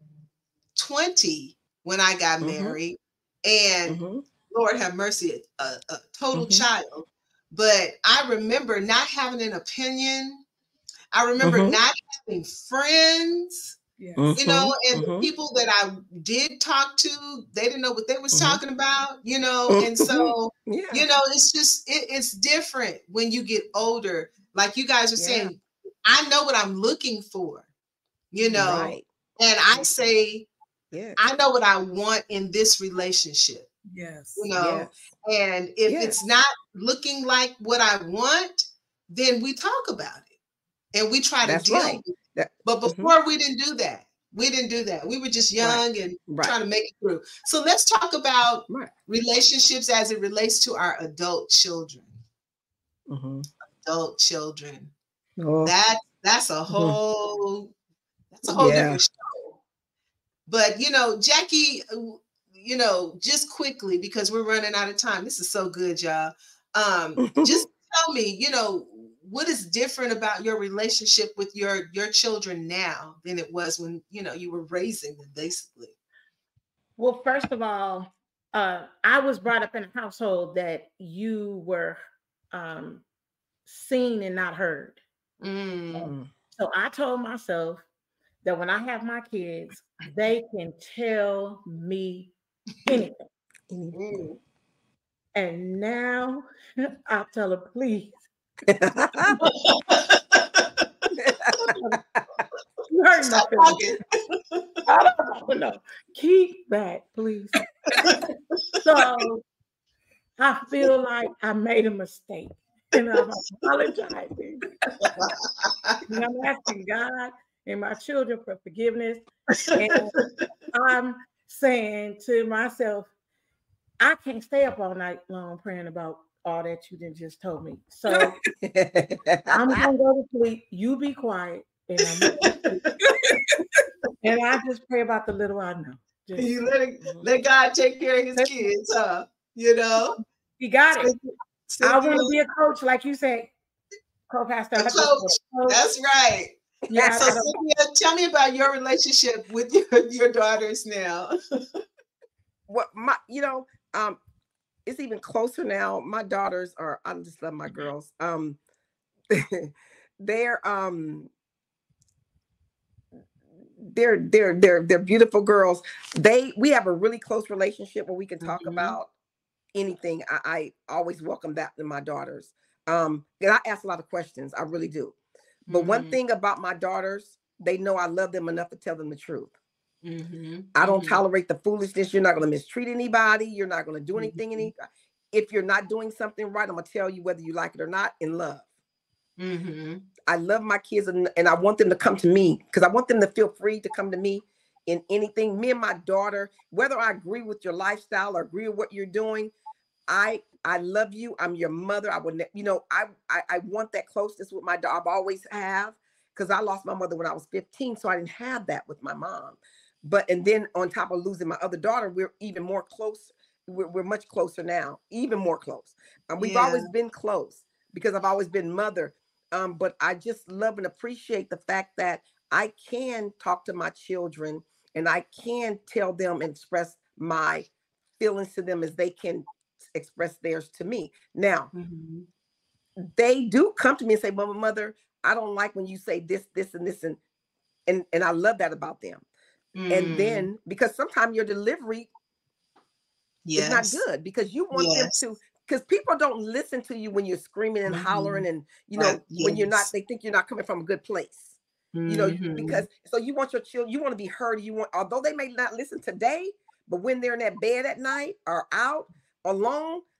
twenty when I got Mm-hmm. married, and Mm-hmm. Lord have mercy, a, a total Mm-hmm. child. But I remember not having an opinion. I remember Mm-hmm. not having friends, Yes. Mm-hmm. you know, and Mm-hmm. the people that I did talk to, they didn't know what they was Mm-hmm. talking about, you know, and so, yeah. you know, it's just, it, it's different when you get older. Like you guys are Yeah. saying, I know what I'm looking for, you know, Right. and I say, Yes. I know what I want in this relationship. Yes. You know, Yes. and if Yes. it's not looking like what I want, then we talk about it and we try to That's deal right. with it. That, But before mm-hmm. we didn't do that. We didn't do that. We were just young right. and right. trying to make it through. So let's talk about right. relationships as it relates to our adult children. Mm-hmm. Adult children. Oh. That that's a whole mm-hmm. that's a whole yeah. different show. But you know, Jackie, you know, just quickly, because we're running out of time. This is so good, y'all. Um, just tell me, you know, what is different about your relationship with your your children now than it was when, you know, you were raising them, basically? Well, first of all, uh, I was brought up in a household that you were um, seen and not heard. Mm. So I told myself that when I have my kids, they can tell me anything. Mm. And now I tell her, please. You heard my feelings. I don't know. Keep that, please. So I feel like I made a mistake. And I'm apologizing. And I'm asking God and my children for forgiveness. And I'm saying to myself, I can't stay up all night long praying about all that you didn't just told me. So I'm gonna go to sleep. You be quiet, and I'm gonna go to sleep. And I just pray about the little I know. Just, you let it, let God take care of his kids, huh? You know, he got it. Cynthia, I want to be a coach, like you said, co-pastor. A coach. coach. That's right. Yeah. So Cynthia, tell me about your relationship with your, your daughters now. What my, you know, um, it's even closer now. My daughters are, I just love my girls. Um, they're, um, they're, they're, they're, they're beautiful girls. They, we have a really close relationship where we can talk mm-hmm. about anything. I, I always welcome that in my daughters. Um, and I ask a lot of questions. I really do. But mm-hmm. one thing about my daughters, they know I love them enough to tell them the truth. Mm-hmm. I don't mm-hmm. tolerate the foolishness. You're not going to mistreat anybody. You're not going to do anything. Mm-hmm. Any, if you're not doing something right, I'm going to tell you whether you like it or not in love. Mm-hmm. I love my kids and, and I want them to come to me because I want them to feel free to come to me in anything. Me and my daughter, whether I agree with your lifestyle or agree with what you're doing, I I love you. I'm your mother. I would, you know, I I, I want that closeness with my daughter. I've always have because I lost my mother when I was fifteen, so I didn't have that with my mom. But and then on top of losing my other daughter, we're even more close. We're, we're much closer now, even more close. Um, we've yeah. always been close because I've always been mother. Um, but I just love and appreciate the fact that I can talk to my children and I can tell them and express my feelings to them as they can express theirs to me. Now, mm-hmm. they do come to me and say, Mama, mother, I don't like when you say this, this, and this. And and, and I love that about them. Mm. And then, because sometimes your delivery yes. is not good because you want yes. them to, because people don't listen to you when you're screaming and mm-hmm. hollering and, you know, right. yes. when you're not, they think you're not coming from a good place. Mm-hmm. You know, because, so you want your children, you want to be heard. You want, although they may not listen today, but when they're in that bed at night or out alone,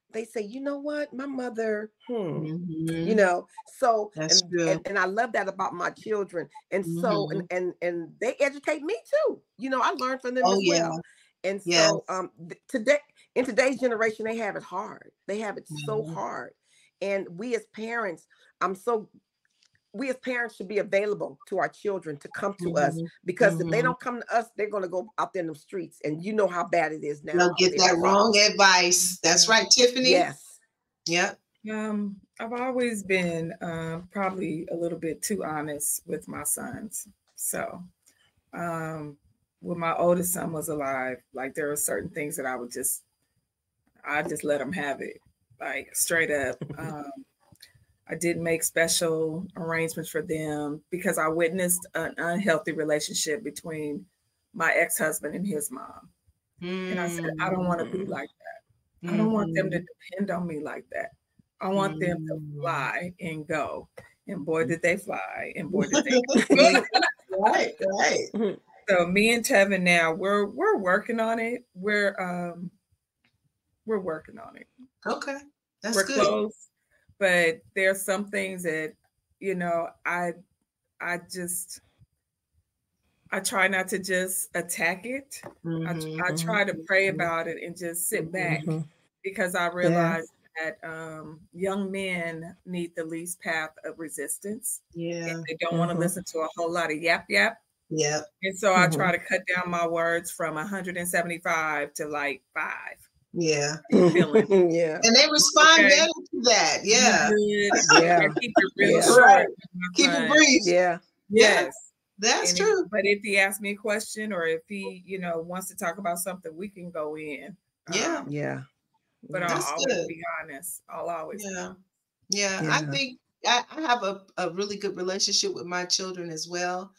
they say, you know what, my mother, hmm, Mhm. you know, so That's and, true. and and I love that about my children. And so and Mhm. and and they educate me too. You know, I learn from them Oh as yeah. well. And Yes. so um th- today in today's generation, they have it hard. They have it so Mhm. hard. And we as parents, I'm so we as parents should be available to our children to come to us, Mhm. because if they Mhm. don't come to us, they're gonna go out there in the streets. And you know how bad it is now They'll out get there in the that wrong streets. advice. That's right, Tiffany. Yes. Yep. Um, I've always been uh, probably a little bit too honest with my sons. So, um, when my oldest son was alive, like there were certain things that I would just, I just let them have it, like straight up. Um, I didn't make special arrangements for them because I witnessed an unhealthy relationship between my ex-husband and his mom. Mm. And I said, I don't want to be like that. I don't want them to depend on me like that. I want them to fly and go. And boy, did they fly. And boy, did they go. Right, right. So me and Tevin now, we're we're working on it. We're um we're working on it. Okay. That's we're good. close. But there are some things that, you know, I I just I try not to just attack it. Mhm. I, I try to pray about it and just sit back, Mhm. because I realize that um, young men need the least path of resistance. Yeah. And they don't want to Mhm. listen to a whole lot of yap yap. Yep. And so I Mhm. try to cut down my words from one hundred seventy-five to like five. Yeah. Feeling. Yeah. And they respond Okay. better to that. Yeah. Yeah. I keep it real Yeah. short. Right. with my Keep it son. brief. Yeah. Yes. That's And if- true. but if he asks me a question, or if he, you know, wants to talk about something, we can go in. Yeah. Um, Yeah. but I'll That's always good. be honest. I'll always. Yeah. Yeah. Yeah. I think I, I have a, a really good relationship with my children as well.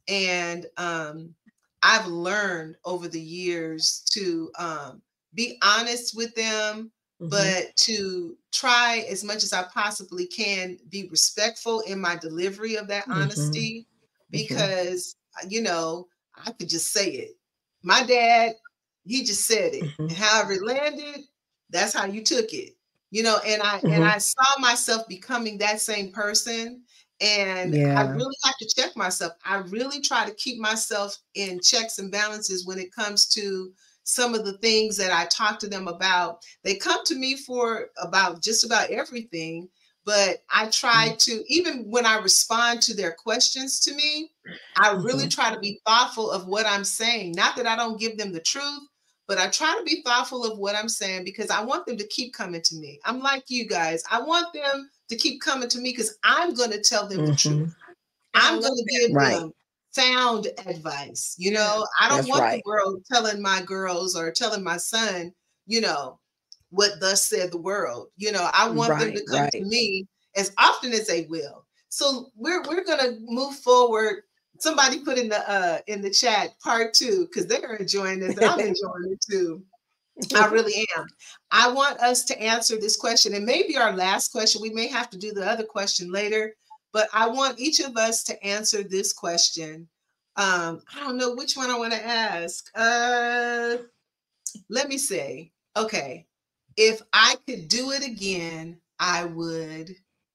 And um, I've learned over the years to um, be honest with them, Mhm. but to try as much as I possibly can be respectful in my delivery of that Mhm. honesty, Mhm. because, you know, I could just say it. My dad, he just said it. Mhm. And however it landed, that's how you took it. You know, and I and Mhm. I saw myself becoming that same person. And I Yeah. really have to check myself. I really try to keep myself in checks and balances when it comes to some of the things that I talk to them about. They come to me for about just about everything, but I try to, even when I respond to their questions to me, I really Mhm. try to be thoughtful of what I'm saying. Not that I don't give them the truth, but I try to be thoughtful of what I'm saying, because I want them to keep coming to me. I'm like you guys. I want them to keep coming to me because I'm going to tell them the truth. Mhm. And I I'm love going to that. give Right. them sound advice. You Yeah. know, I don't That's want right. the world telling my girls or telling my son, you know, what thus said the world. You know, I want them to Right. come to Right. me as often as they will. So we're we're gonna move forward. Somebody put in the uh in the chat part two, because they're enjoying this. I'm enjoying it too. I really am. I want us to answer this question, and maybe our last question. We may have to do the other question later, but I want each of us to answer this question. Um, I don't know which one I want to ask. Uh, let me say, okay, if I could do it again, I would.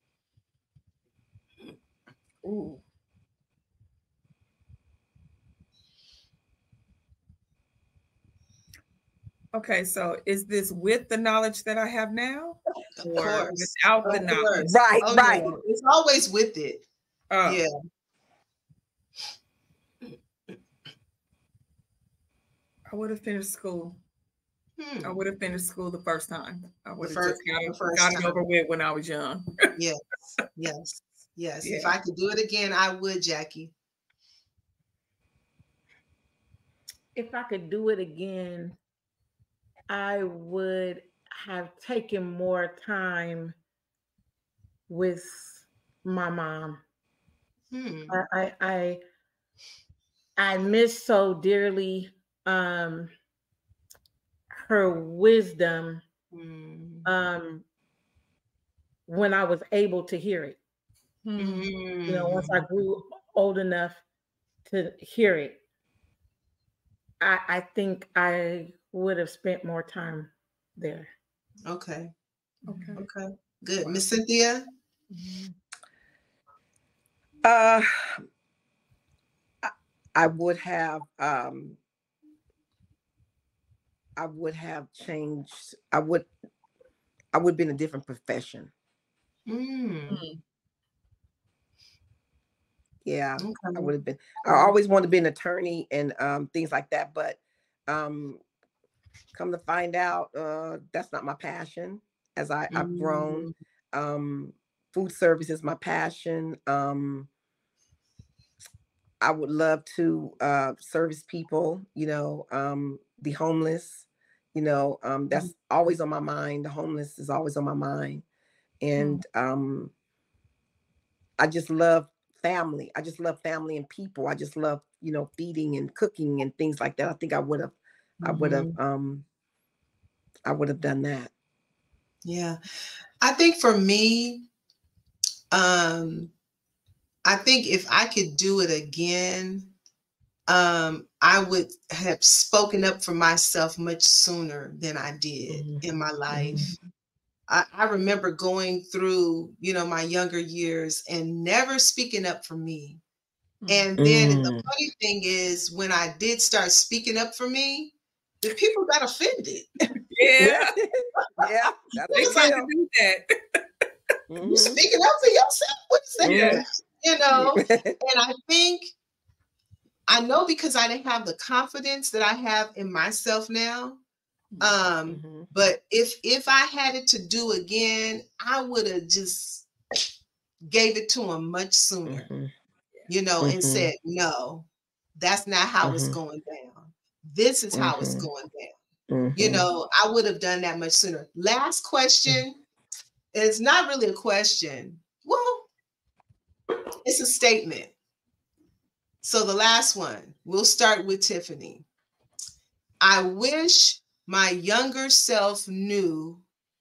Ooh. Okay, so is this with the knowledge that I have now, Of or course. without the Of knowledge? course. Right. Oh, Right. no. It's always with it. Oh, Yeah. I would have finished school. Hmm. I would have finished school the first time. I would have first- just got the it, first got it time. over with when I was young. Yes. Yes. Yes. If Yeah. I could do it again, I would, Jackie. If I could do it again, I would have taken more time with my mom. Hmm. I I I, I miss so dearly um her wisdom Hmm. um when I was able to hear it. Hmm. You know, once I grew old enough to hear it, I, I think I would have spent more time there. Okay. Okay. Okay. Good. Miss Cynthia? Uh, I, I would have, um, I would have changed. I would, I would be in a different profession. Mm. Yeah, Okay. I would have been. I always wanted to be an attorney and um, things like that, but um, come to find out, uh, that's not my passion. As I, I've grown, Mm. um, food service is my passion. Um, I would love to uh, service people, you know, um, the homeless, you know, um, that's always on my mind. The homeless is always on my mind. And um, I just love family. I just love family and people. I just love, you know, feeding and cooking and things like that. I think I would have, I would have, Mhm. um, I would have done that. Yeah. I think for me, um, I think if I could do it again, um, I would have spoken up for myself much sooner than I did Mhm. in my life. Mhm. I, I remember going through, you know, my younger years and never speaking up for me. And then the Mm. funny thing is, when I did start speaking up for me, the people got offended. Yeah. Yeah, that's They It's tend like, to do that. you Mhm. speaking up for yourself? What's that? Yeah. You know, and I think I know because I didn't have the confidence that I have in myself now. Um, Mhm. but if if I had it to do again, I would have just gave it to him much sooner, Mhm. you know, and Mhm. said, no, that's not how it's Mhm. going down. This is how it's Mhm. going down. You Mhm. know, I would have done that much sooner. Last question. It's not really a question. Well, it's a statement. So the last one, we'll start with Tiffany. I wish my younger self knew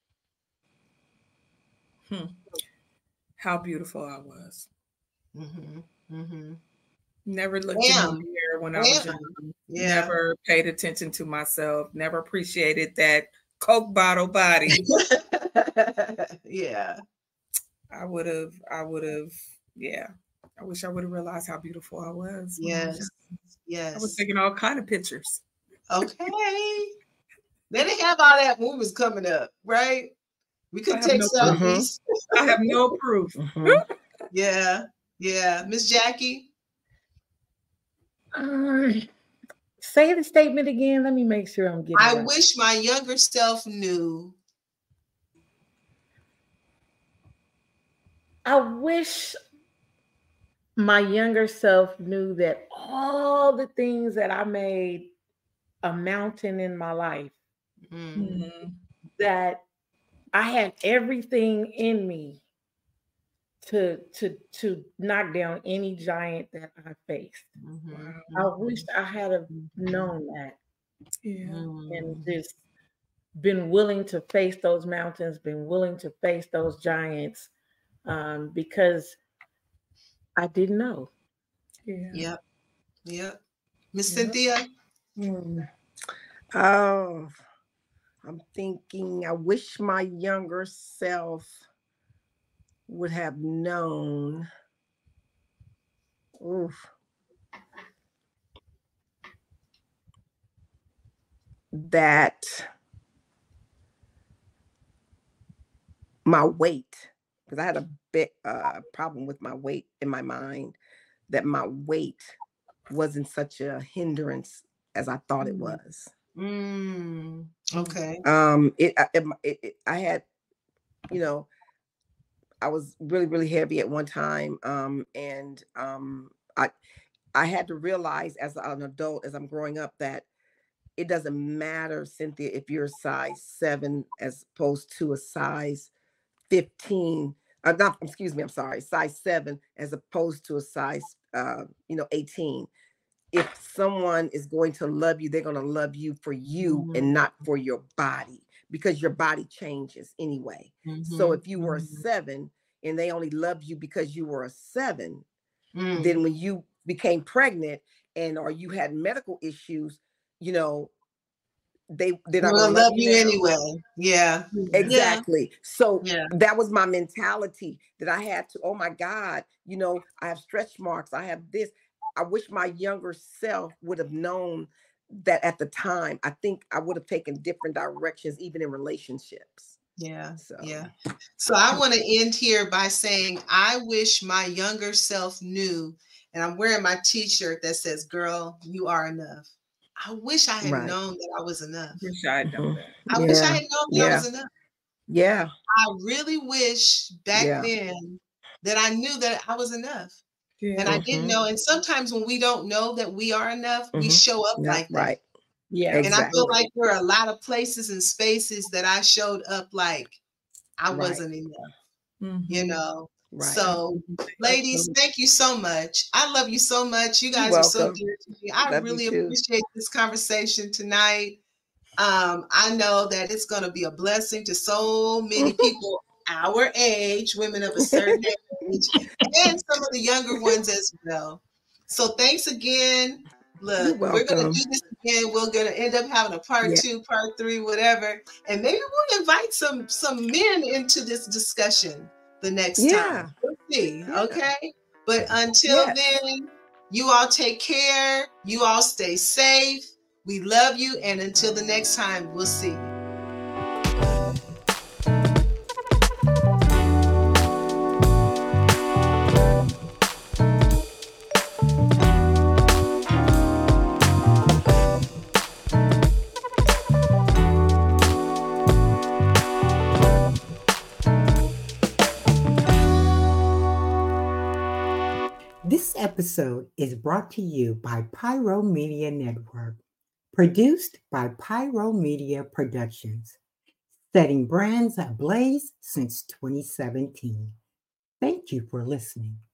Hmm. How beautiful I was. Mhm, mhm. Never looked in the Bam, mirror when I was bam. young. Yeah. Never paid attention to myself. Never appreciated that Coke bottle body. Yeah. I would have, I would have, yeah. I wish I would have realized how beautiful I was. when I was Yes. young. I was Yes. taking all kind of pictures. Okay. They didn't have all that when we was coming up, right? We I could have take no proof. selfies. I have no proof. Mhm. Yeah. Yeah. Miss Jackie. Uh, say the statement again. Let me make sure I'm getting I it right. wish my younger self knew. I wish my younger self knew that all the things that I made a mountain in my life, Mm, Mhm. that I had everything in me to to to knock down any giant that I faced. mhm, I wish I had have mhm, known that Yeah. and mhm. just been willing to face those mountains, been willing to face those giants, um, because I didn't know. Yeah. Yep. Yep. Miss Yep. Cynthia. Hmm. Oh, I'm thinking I wish my younger self would have known. Oof. That my weight, because I had a big uh, problem with my weight in my mind, that my weight wasn't such a hindrance as I thought it was. Mm, okay. Um, it, I- it, it, it I had, you know, I was really, really heavy at one time. Um, and um, I, I had to realize as an adult, as I'm growing up, that it doesn't matter, Cynthia, if you're a size seven as opposed to a size fifteen. Uh, not, excuse me, I'm sorry, size seven as opposed to a size, uh, you know, eighteen. If someone is going to love you, they're going to love you for you and not for your body, because your body changes anyway. So Mhm, if you were a mhm, seven and they only loved you because you were a seven, mm. then when you became pregnant and or you had medical issues, you know, they they're not We'll gonna love love you now. anyway. Yeah. Exactly. So Yeah. that was my mentality that I had to, oh my God, you know, I have stretch marks. I have this. I wish my younger self would have known that at the time. I think I would have taken different directions, even in relationships. Yeah. So Yeah. So I want to end here by saying, I wish my younger self knew, and I'm wearing my t-shirt that says, girl, you are enough. I wish I had Right. known that I was enough. Wish I had known that. I Yeah. wish I had known that I Yeah. was enough. Yeah. I really wish back Yeah. then that I knew that I was enough. Yeah. And I didn't Mhm. know. And sometimes when we don't know that we are enough, we Mhm. show up Yeah, like that. right. Yeah. And I feel Exactly. like there are a lot of places and spaces that I showed up like I Right. wasn't enough, Mhm. you know. Right. So, ladies, thank you so much. I love you so much. You You're guys are so welcome. dear to me. I Love you really too. appreciate this conversation tonight. Um, I know that it's going to be a blessing to so many people our age, women of a certain age, and some of the younger ones as well. So thanks again. Look, You're we're going to welcome. do this again. We're going to end up having a part Yeah. two, part three, whatever. And maybe we'll invite some some men into this discussion the next Yeah. time. We'll see. Yeah. Okay. But until Yes. then, you all take care. You all stay safe. We love you. And until the next time, we'll see you. This episode is brought to you by Pyro Media Network, produced by Pyro Media Productions, setting brands ablaze since twenty seventeen. Thank you for listening.